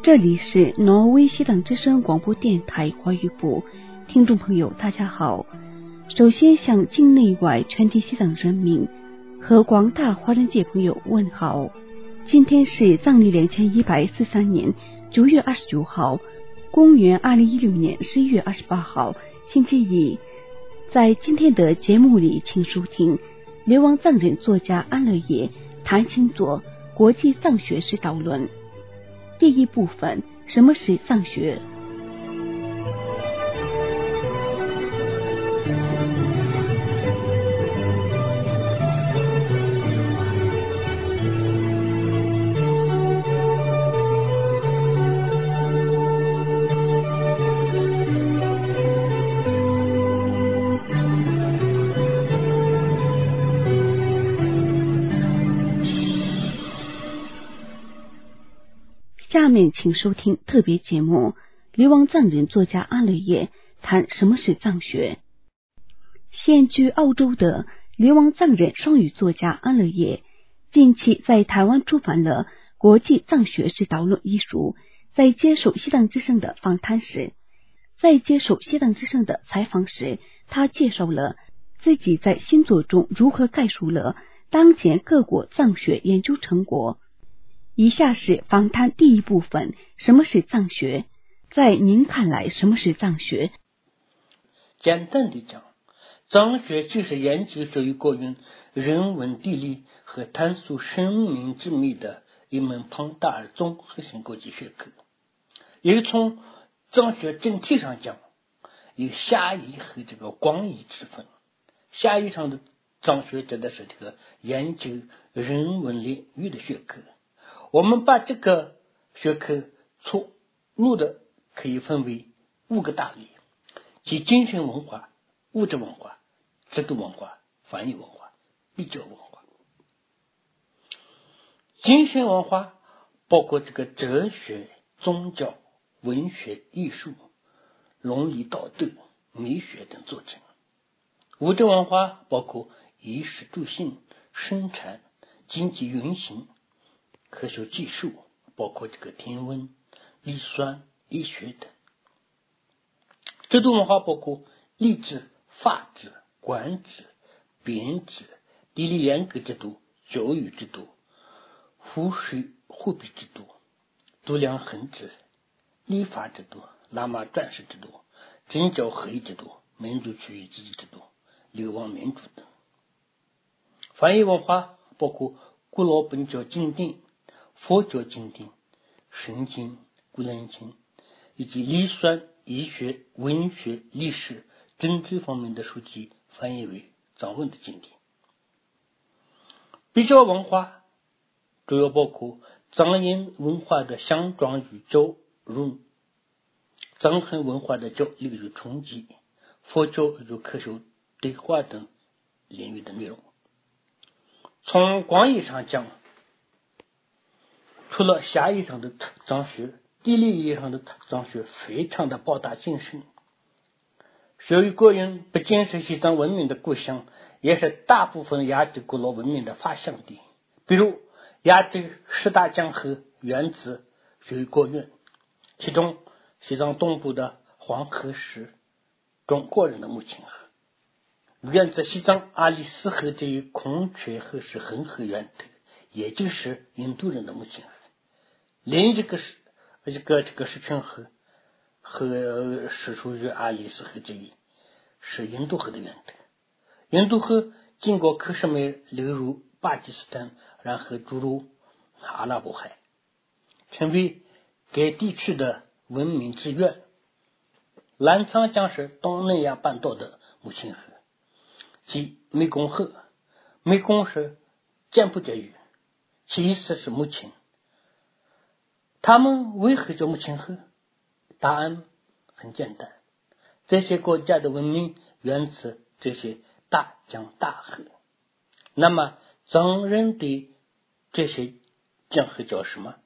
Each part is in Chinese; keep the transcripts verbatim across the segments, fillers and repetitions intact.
这里是挪威西党之声广播电台华语部，听众朋友大家好。首先向境内外全体西藏人民和广大华人界朋友问好。今天是藏历两千一百四十三年九月二十九号，公元二零一六年十一月二十八号，星期一。在今天的节目里，请收听流亡藏人作家安乐野谈星座国际藏学史导论。第一部分，什么是藏学？下面请收听特别节目，流亡藏人作家安乐野谈什么是藏学。现居澳洲的流亡藏人双语作家安乐野，近期在台湾出版了《国际藏学史导论》一书。在接受西藏之声的访谈时，在接受西藏之声的采访时，他介绍了自己在星座中如何概述了当前各国藏学研究成果。以下是访谈第一部分，什么是藏学？在您看来，什么是藏学？ 简单的讲，藏学就是研究属于国运、人文、地理和探索生命之谜的一门庞大而综合性国际学科。也从藏学整体上讲，有狭义和这个广义之分。狭义上的藏学指的是这个研究人文领域的学科。我们把这个学科粗略的可以分为五个大类，即精神文化、物质文化、制度文化、翻译文化、比较文化。精神文化包括这个哲学、宗教、文学、艺术、伦理道德、美学等组成。物质文化包括衣食住行、生产、经济运行、科学技术，包括这个天文、理算、医学等。制度文化包括吏治、法治、官制、编制、地理严格制度、教育制度、赋税货币制度、度量衡制、立法制度、喇嘛转世制度、政教合一制度、民族区域自治制度、流亡民主等。翻译文化包括古老本教经典、佛教经典、圣经、古兰经，以及理算、医学、文学、历史、政治方面的书籍翻译为藏文的经典。比较文化主要包括藏人文化的相撞与交融、藏汉文化的交流与冲击、佛教与科学对话等领域的内容。从广义上讲，除了狭义上的藏学，地理意义上的藏学非常的博大精深。属于国运不仅是西藏文明的故乡，也是大部分亚洲古老文明的发祥地。比如亚洲十大江河源自属于国运，其中西藏东部的黄河是中国人的母亲河，源自西藏阿里斯河这一孔雀河是恒河源头，也就是印度人的母亲河。另一个是这个这个是群河和是属于阿里斯河之一，是印度河的源头。印度河经过克什米尔流入巴基斯坦，然后注入阿拉伯海，成为该地区的文明之源。澜沧江是东南亚半岛的母亲河，即湄公河。湄公是柬埔寨语，其意思是母亲。他们为何叫母亲河？答案很简单，这些国家的文明源自这些大江大河。那么藏人对这些江河叫什么？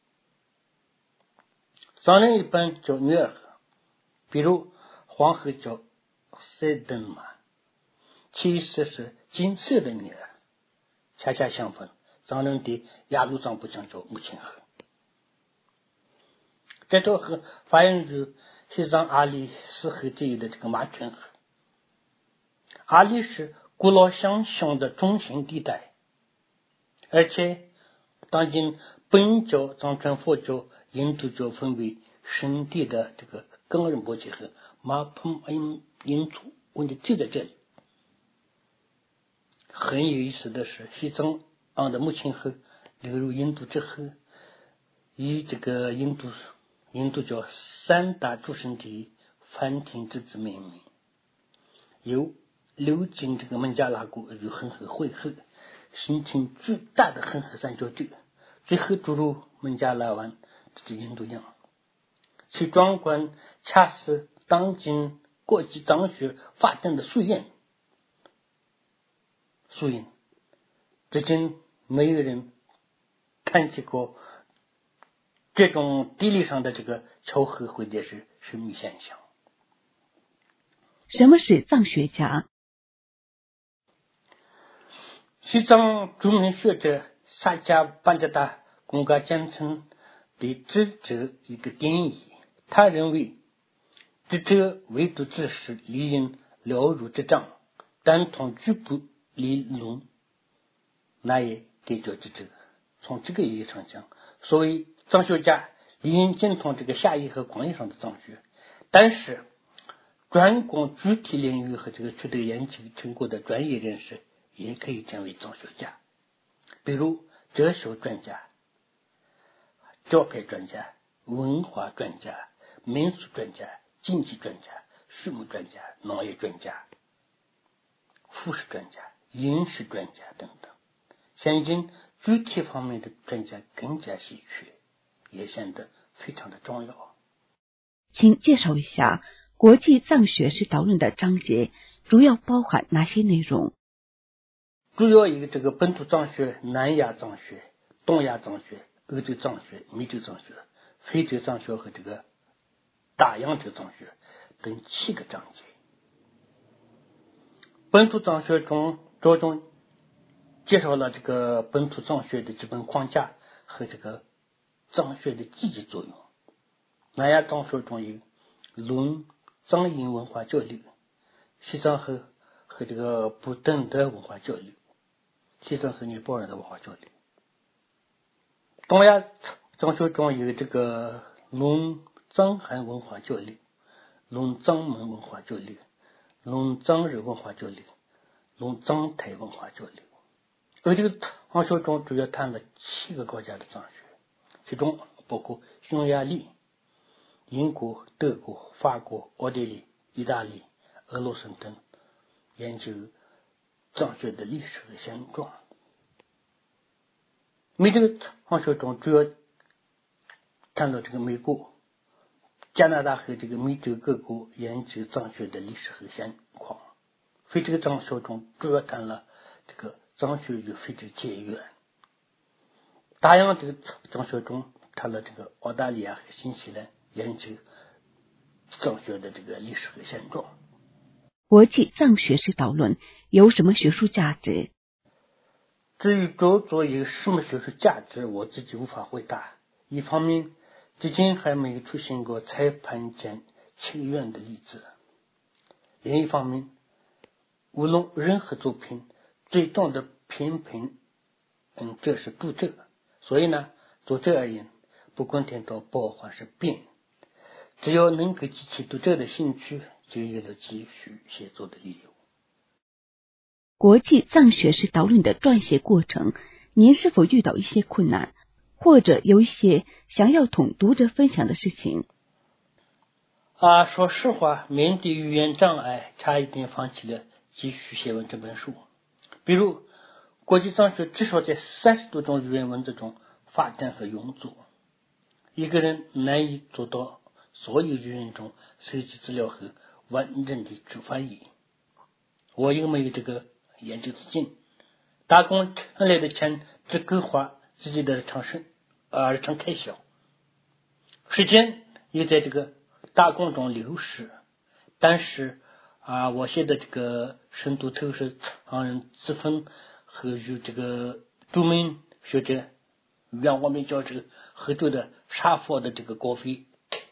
藏人一般叫女儿河，比如黄河叫塞登马，其意思是金色的女儿。恰恰相反，藏人对雅鲁藏布江叫母亲河。 这条河发源于西藏阿里斯河这一的这个马泉河。阿里是古老乡乡的中心地带，而且当今本教、藏传佛教、印度教分为圣地的这个冈仁波齐和马彭恩印族问题就在这里。很有意思的是，西藏岸的母亲河流入印度之后，以这个印度印度教三大主圣地梵天之子命名，由流经这个孟加拉国与恒河汇合，形成巨大的恒河三角洲，最后注入孟加拉湾这印度洋。其壮观恰是当今国际藏学发展的缩影。所以至今没有人看见过这种地理上的这个巧合或者是神秘现象。 什么是藏学家？ 西藏著名学者萨迦班扎达贡嘎坚称对智者一个定义，他认为智者唯独只是理应了如指掌，但从局部理论那也给叫智者。从这个意义上讲，所谓藏学家理应精通这个狭义和广义上的藏学，但是专攻具体领域和这个取得研究成果的专业人士也可以成为藏学家，比如哲学专家、教派专家、文化专家、民俗专家、经济专家、畜牧专家、农业专家、服饰专家、饮食专家等等。现今具体方面的专家更加稀缺，也显得非常的重要。 请介绍一下国际藏学是导论的章节主要包含哪些内容？ 主要一个这个本土藏学、南亚藏学、东亚藏学、欧洲藏学、美洲藏学、非洲藏学和这个大洋洲藏学等七个章节。本土藏学中着重介绍了这个本土藏学的基本框架和这个藏学的积极作用。南亚藏学中有论藏印文化交流，西藏和和这个不等的文化交流，西藏和尼泊尔的文化交流。东亚藏学中有这个论藏汉文化交流，论藏蒙文化交流，论藏日文化交流，论藏泰文化交流。而这个藏学中主要谈了七个国家的藏学，其中包括匈牙利、英国、德国、法国、奥地利、意大利、俄罗斯等，研究藏学的历史和现状。美这个藏学中主要谈到这个美国、加拿大和这个美洲各国研究藏学的历史和现况。非这个藏学中主要谈了这个藏学与非洲结缘。大洋这个藏学中谈了这个澳大利亚和新西兰研究藏学的这个历史和现状。 国际藏学是导论有什么学术价值？ 至于着作有什么学术价值，我自己无法回答。一方面，至今还没有出现过裁判间起源的例子；另一方面，无论任何作品，最终的评评嗯，这是读者。所以呢，作者而言，不管听到褒还是贬，只要能够激起读者的兴趣，就有了继续写作的理由。 国际藏学是导论的撰写过程，您是否遇到一些困难，或者有一些想要同读者分享的事情？ 啊，说实话，面对语言障碍，差一点放弃了继续写完这本书。比如，国际藏学至少在三十多种语言文字中发展和运作，一个人难以做到所有语言中收集资料和完整的去翻译。我又没有这个研究资金，打工挣来的钱只够花自己的日常生啊日常开销，时间又在这个打工中流逝。但是啊，我写的这个深度透视藏人自分和与这个著名学者让我们教授合作的沙佛的这个国非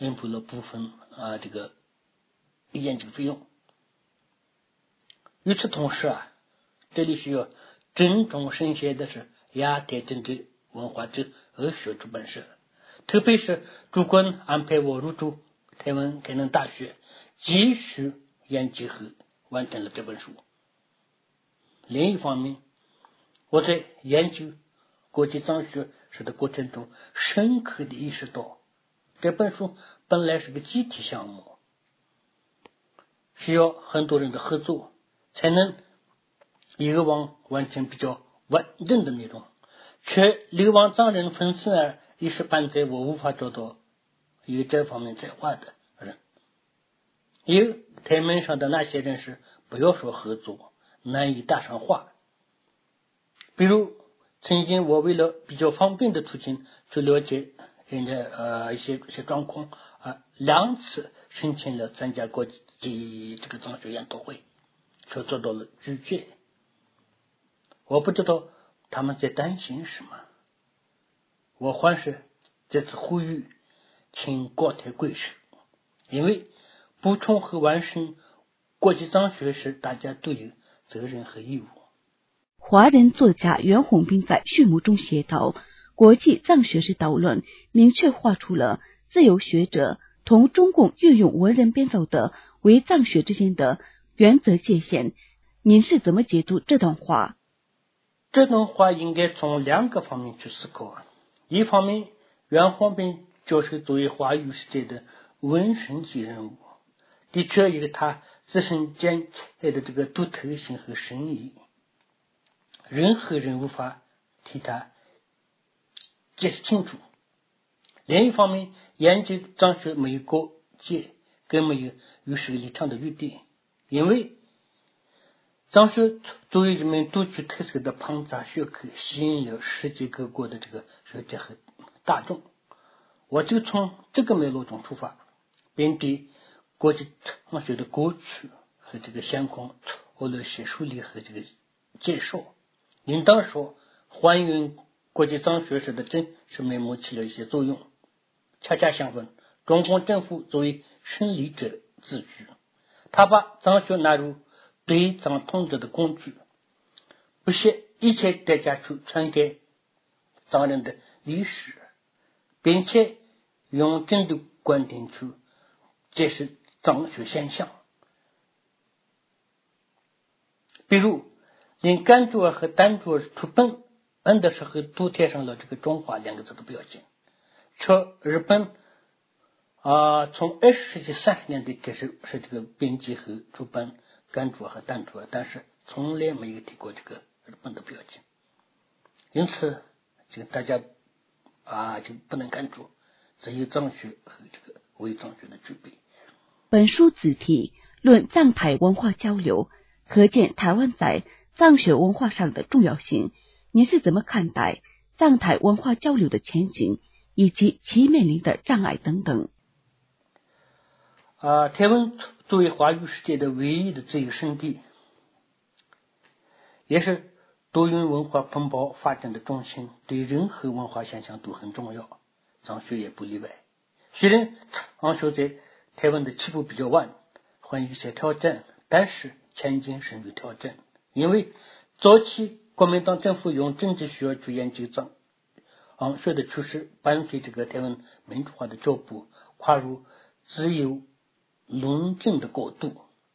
应付了部分啊这个研究费用。与此同时啊，这里需要郑重申谢的是亚太政治文化之二学出版社，特别是主管安排我入读台湾开南大学继续研究后完成了这本书。另一方面，我在研究国际藏学史的过程中深刻地意识到，这本书本来是个集体项目，需要很多人的合作才能一个网完成比较完整的内容，却流亡藏人分散而一时半载我无法找到有这方面才华的人。有台面上的那些人士，不要说合作，难以搭上话。比如曾经我为了比较方便的途径去了解人家呃一些一些状况啊，两次申请了参加国际这个藏学研讨会，却做到了拒绝。我不知道他们在担心什么。我还是这次呼吁，请国台贵社，因为补充和完善国际藏学史，大家都有责任和义务。 华人作家袁宏斌在序幕中写道，国际藏学史导论明确画出了自由学者同中共运用文人编造的伪藏学之间的原则界限。您是怎么解读这段话？ 这段话应该从两个方面去思考。一方面，袁宏斌教授作为华语世界的文神级人物，的确有他自身见解的这个独特性和深意，任何人无法替他解释清楚。另一方面，研究藏学没有国界，更没有与世立场的余地，因为藏学作为一门独具特色的庞杂学科，吸引了世界各国的这个学者和大众。我就从这个脉络中出发，并对国际藏学的过去和这个现况做了些梳理和这个介绍。应当说，还原国际藏学史的真实面目起了一些作用。恰恰相反，中共政府作为胜利者自居，他把藏学纳入对藏统治的工具，不惜一切代价去篡改藏人的历史，并且用针对观点去解释藏学现象。比如令甘珠尔和丹珠尔出版本的时候都贴上了这个中华两个字的标签，却日本啊、呃，从二十世纪三十年代开始是这个编辑和出版甘珠尔和丹珠尔，但是从来没有提过这个日本的标签。因此这个大家啊就不能看出只有藏学和这个伪藏学的区别。 本书子题论藏台文化交流，可见台湾在藏学文化上的重要性。您是怎么看待藏台文化交流的前景，以及其面临的障碍等等？ 啊，台湾作为华语世界的唯一的自由圣地，也是多元文化蓬勃发展的中心，对任何文化现象都很重要，藏学也不例外。虽然藏学在台湾的起步比较晚，还有一些挑战，但是前景甚于挑战。因为早期国民党政府用政治需要去研究藏学的趋势，伴随这个台湾民主化的脚步，跨入自由论证的高度，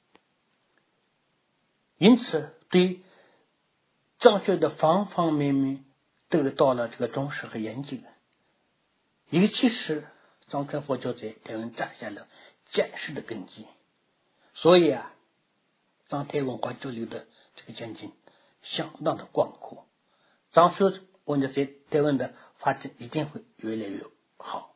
因此对藏学的方方面面得到了这个重视和研究。尤其是藏传佛教在台湾扎下了坚实的根基，所以啊，藏台文化交流的这个前景相当的广阔，藏学文化在台湾的发展一定会越来越好。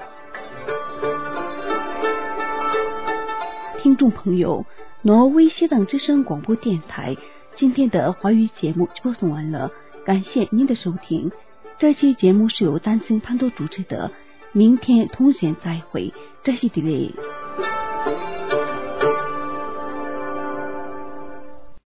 听众朋友，挪威西藏之声广播电台今天的华语节目就播送完了，感谢您的收听。这期节目是由丹森潘多主持的，明天同弦再会，这是地雷。